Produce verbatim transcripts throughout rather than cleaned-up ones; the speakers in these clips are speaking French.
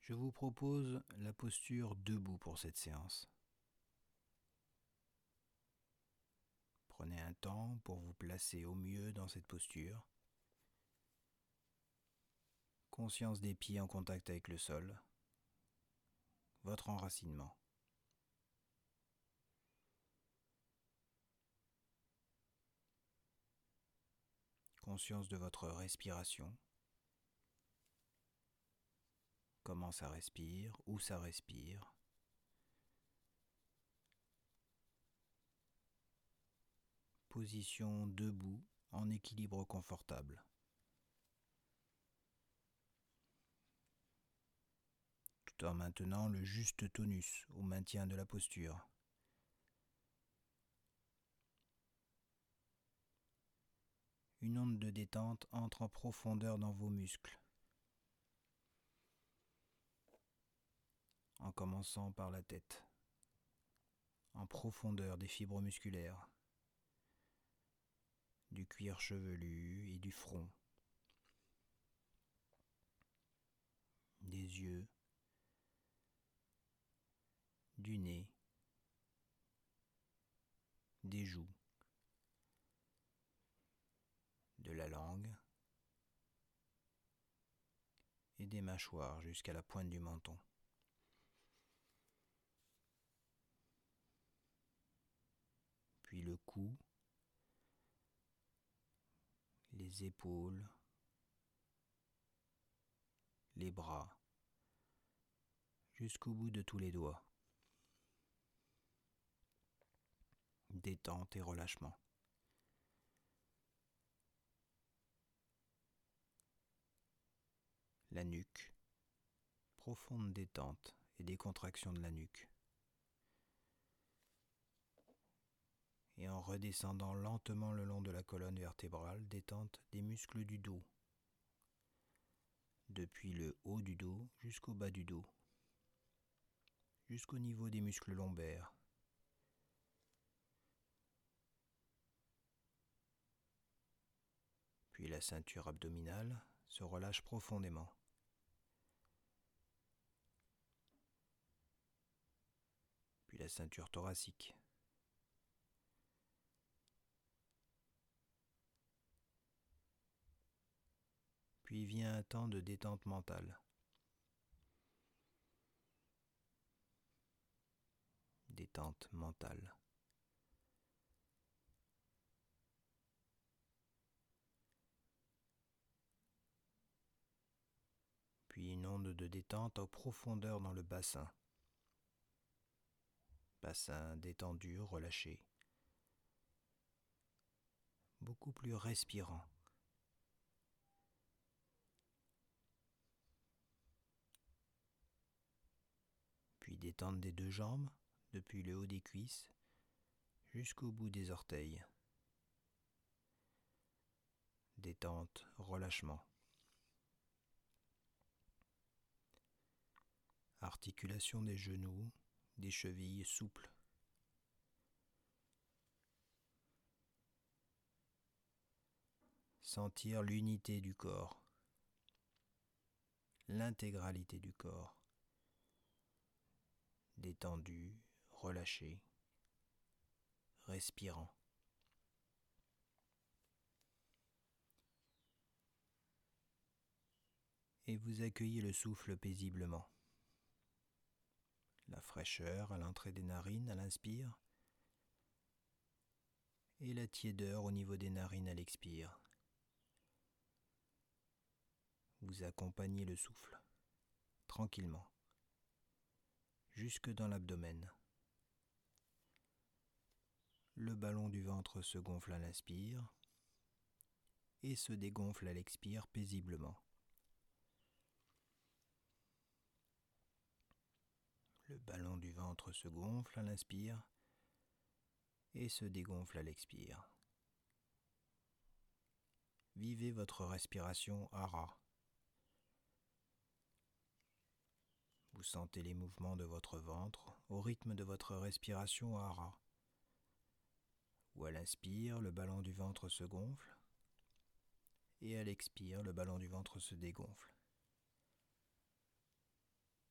Je vous propose la posture debout pour cette séance. Prenez un temps pour vous placer au mieux dans cette posture. Conscience des pieds en contact avec le sol. Votre enracinement. Conscience de votre respiration. Comment ça respire, où ça respire. Position debout en équilibre confortable. Tout en maintenant le juste tonus au maintien de la posture. Une onde de détente entre en profondeur dans vos muscles, en commençant par la tête, en profondeur des fibres musculaires, du cuir chevelu et du front, des yeux, du nez, des joues, de la langue et des mâchoires jusqu'à la pointe du menton. Puis le cou, les épaules, les bras, jusqu'au bout de tous les doigts. Détente et relâchement. La nuque, profonde détente et décontraction de la nuque. Et en redescendant lentement le long de la colonne vertébrale, détente des muscles du dos, depuis le haut du dos jusqu'au bas du dos, jusqu'au niveau des muscles lombaires. Puis la ceinture abdominale se relâche profondément. Puis la ceinture thoracique. Puis vient un temps de détente mentale. Détente mentale. Puis une onde de détente en profondeur dans le bassin. Bassin détendu, relâché. Beaucoup plus respirant. Puis détente des deux jambes, depuis le haut des cuisses jusqu'au bout des orteils. Détente, relâchement. Articulation des genoux, des chevilles souples. Sentir l'unité du corps, l'intégralité du corps, détendu, relâché, respirant. Et vous accueillez le souffle paisiblement. La fraîcheur à l'entrée des narines à l'inspire et la tiédeur au niveau des narines à l'expire. Vous accompagnez le souffle, tranquillement, jusque dans l'abdomen. Le ballon du ventre se gonfle à l'inspire et se dégonfle à l'expire paisiblement. Le ballon du ventre se gonfle à l'inspire et se dégonfle à l'expire. Vivez votre respiration hara. Vous sentez les mouvements de votre ventre au rythme de votre respiration hara. Où à l'inspire, le ballon du ventre se gonfle et à l'expire, le ballon du ventre se dégonfle.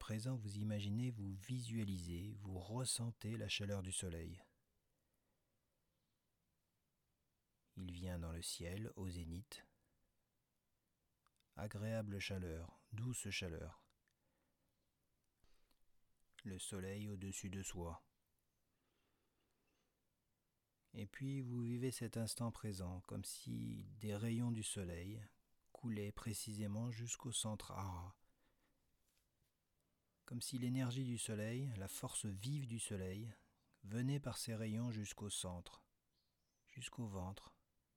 présent, vous imaginez, vous visualisez, vous ressentez la chaleur du soleil. Il vient dans le ciel, au zénith. Agréable chaleur, douce chaleur. Le soleil au-dessus de soi. Et puis vous vivez cet instant présent comme si des rayons du soleil coulaient précisément jusqu'au centre hara. Comme si l'énergie du soleil, la force vive du soleil, venait par ces rayons jusqu'au centre, jusqu'au ventre.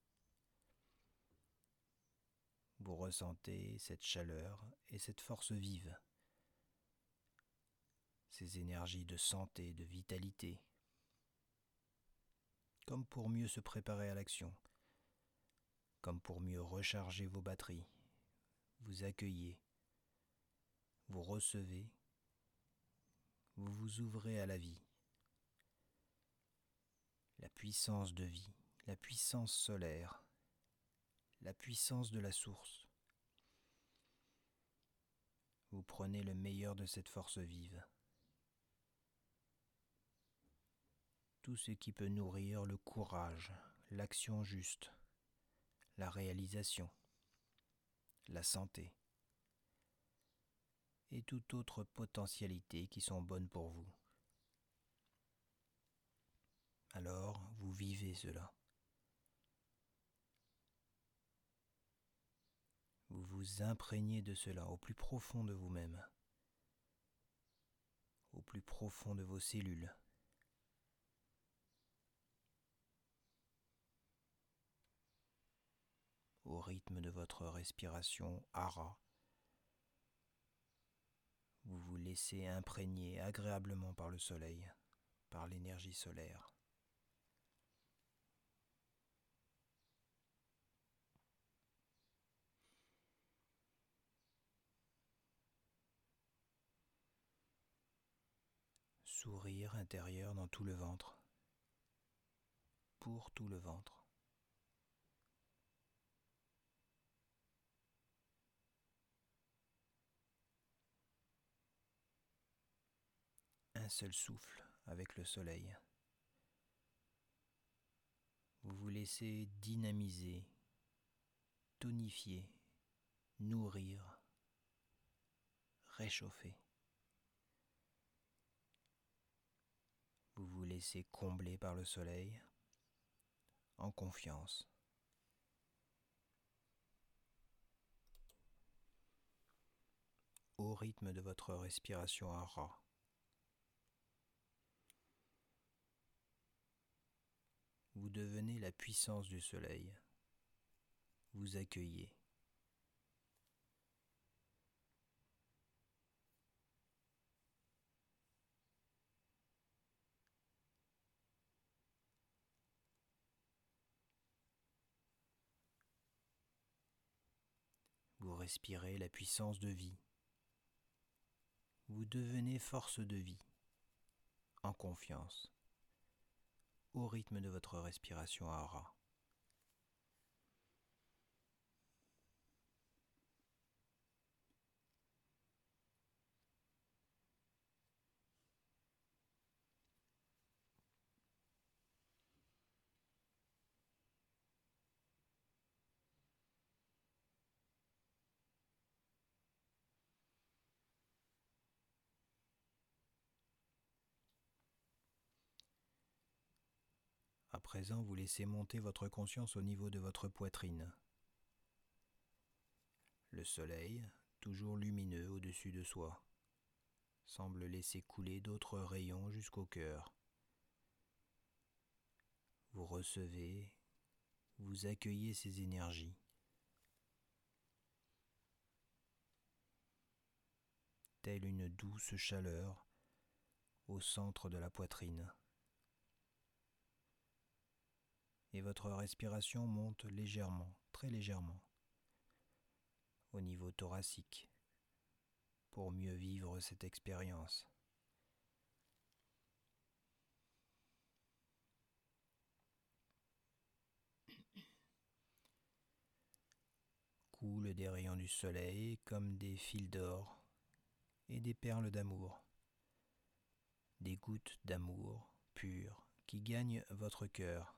Vous ressentez cette chaleur et cette force vive, ces énergies de santé, de vitalité, comme pour mieux se préparer à l'action, comme pour mieux recharger vos batteries. Vous accueillez, vous recevez, vous vous ouvrez à la vie. La puissance de vie, la puissance solaire, la puissance de la source. Vous prenez le meilleur de cette force vive. Tout ce qui peut nourrir le courage, l'action juste, la réalisation, la santé et toute autre potentialité qui sont bonnes pour vous. Alors, vous vivez cela. Vous vous imprégnez de cela au plus profond de vous-même, au plus profond de vos cellules. Au rythme de votre respiration hara, vous vous laissez imprégner agréablement par le soleil, par l'énergie solaire. Sourire intérieur dans tout le ventre, pour tout le ventre. Un seul souffle avec le soleil. Vous vous laissez dynamiser, tonifier, nourrir, réchauffer. Vous vous laissez combler par le soleil, en confiance. Au rythme de votre respiration hara. Vous devenez la puissance du soleil. Vous accueillez. Vous respirez la puissance de vie. Vous devenez force de vie, en confiance, au rythme de votre respiration hara. À présent, vous laissez monter votre conscience au niveau de votre poitrine. Le soleil, toujours lumineux au-dessus de soi, semble laisser couler d'autres rayons jusqu'au cœur. Vous recevez, vous accueillez ces énergies. Telle une douce chaleur au centre de la poitrine. Et votre respiration monte légèrement, très légèrement, au niveau thoracique, pour mieux vivre cette expérience. Coulent des rayons du soleil comme des fils d'or et des perles d'amour, des gouttes d'amour pur qui gagnent votre cœur.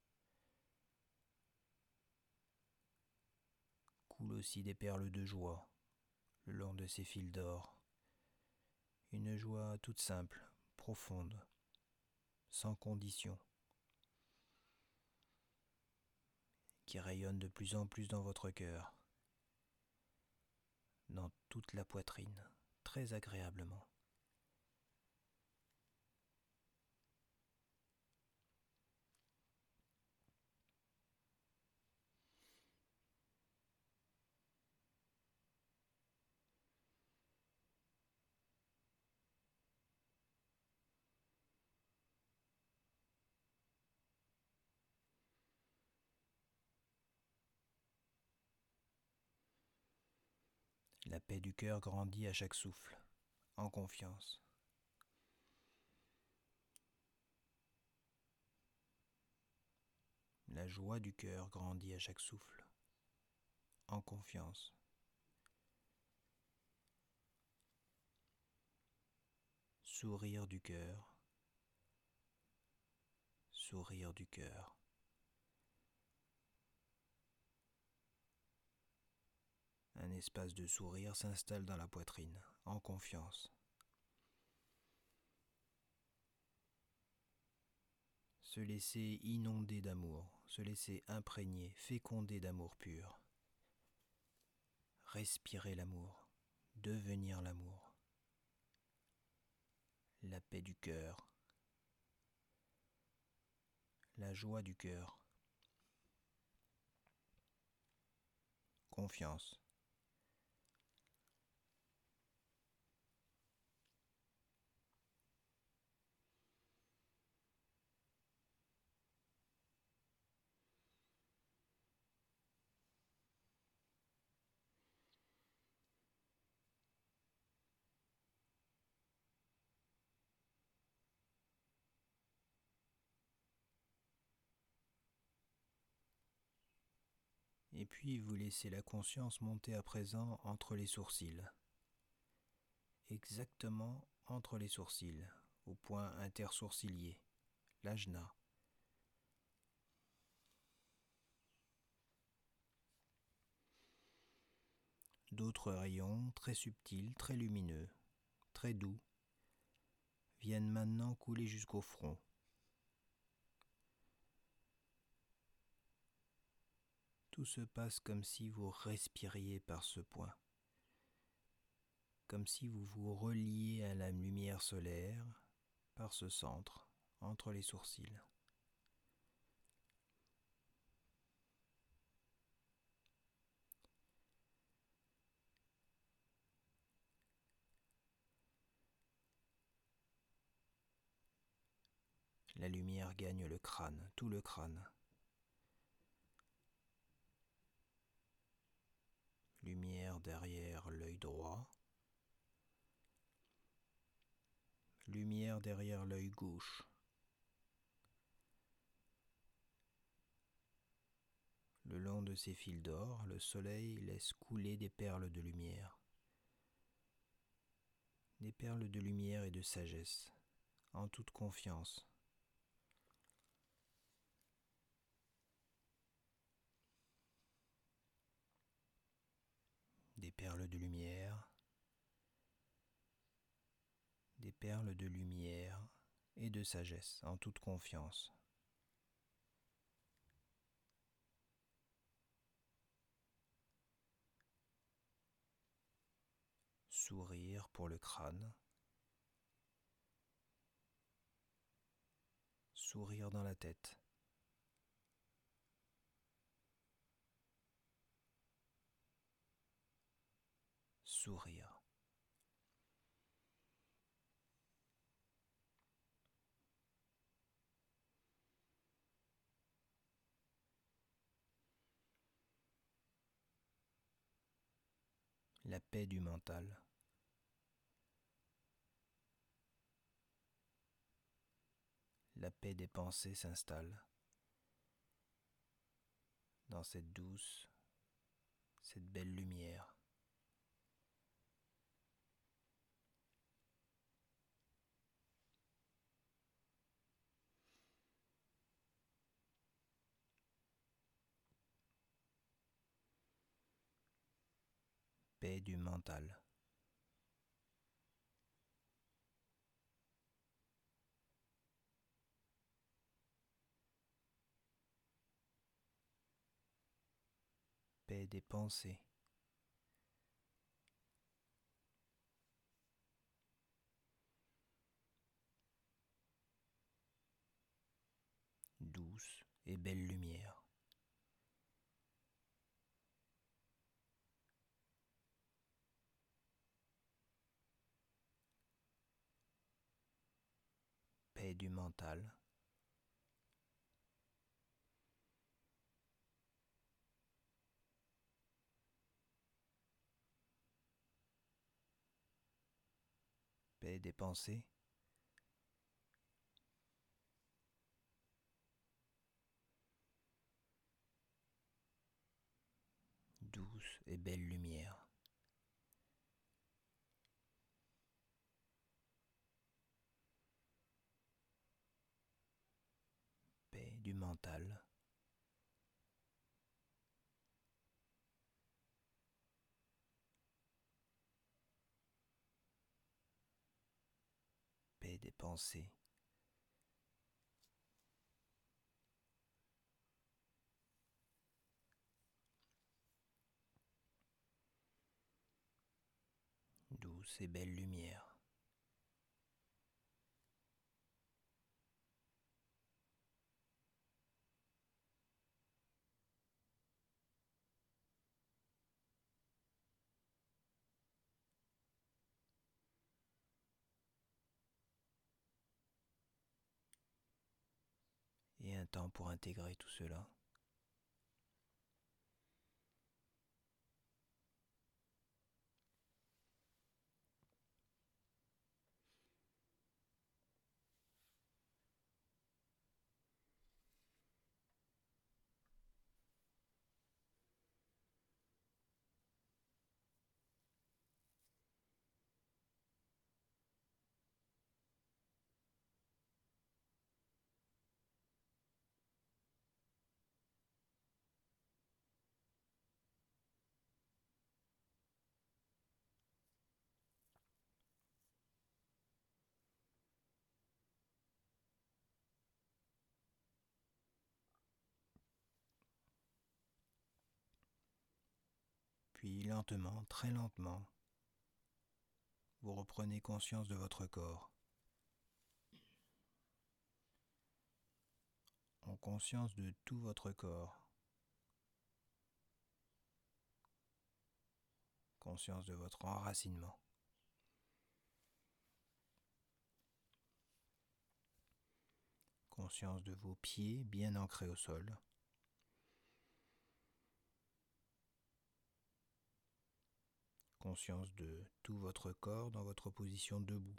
Coulent aussi des perles de joie le long de ces fils d'or, une joie toute simple, profonde, sans condition, qui rayonne de plus en plus dans votre cœur, dans toute la poitrine, très agréablement. La paix du cœur grandit à chaque souffle, en confiance. La joie du cœur grandit à chaque souffle, en confiance. Sourire du cœur, sourire du cœur. Un espace de sourire s'installe dans la poitrine, en confiance. Se laisser inonder d'amour, se laisser imprégner, féconder d'amour pur. Respirer l'amour, devenir l'amour. La paix du cœur, la joie du cœur. Confiance. Et puis vous laissez la conscience monter à présent entre les sourcils. Exactement entre les sourcils, au point intersourcilier, l'ajna. D'autres rayons très subtils, très lumineux, très doux, viennent maintenant couler jusqu'au front. Tout se passe comme si vous respiriez par ce point, comme si vous vous reliez à la lumière solaire par ce centre, entre les sourcils. La lumière gagne le crâne, tout le crâne. Lumière derrière l'œil droit. Lumière derrière l'œil gauche. Le long de ces fils d'or, le soleil laisse couler des perles de lumière. Des perles de lumière et de sagesse, en toute confiance. Des perles de lumière, des perles de lumière et de sagesse, en toute confiance. Sourire pour le crâne. Sourire dans la tête. Sourire. La paix du mental. La paix des pensées s'installe dans cette douce, cette belle lumière. Paix du mental. Paix des pensées. Douce et belle lumière. Paix du mental. Paix des pensées. Douce et belle lumière. Paix du mental. Paix des pensées. Douce et belle lumière. Et un temps pour intégrer tout cela. Puis lentement, très lentement, vous reprenez conscience de votre corps. En conscience de tout votre corps. Conscience de votre enracinement. Conscience de vos pieds bien ancrés au sol. Conscience de tout votre corps dans votre position debout.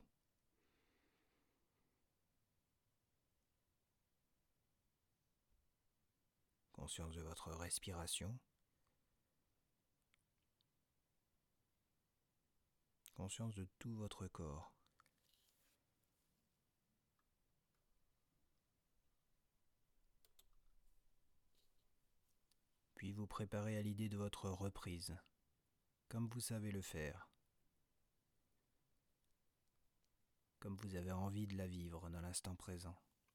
Conscience de votre respiration. Conscience de tout votre corps. Puis vous préparez à l'idée de votre reprise, comme vous savez le faire, comme vous avez envie de la vivre dans l'instant présent.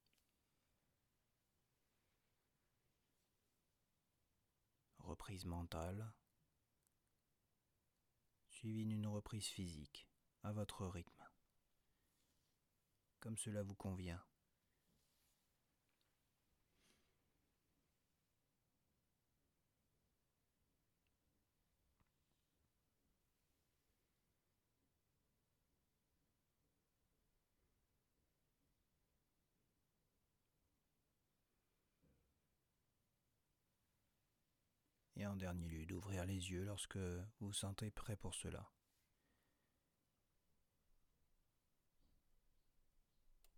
Reprise mentale, suivie d'une reprise physique, à votre rythme, comme cela vous convient. Et en dernier lieu, d'ouvrir les yeux lorsque vous vous sentez prêt pour cela.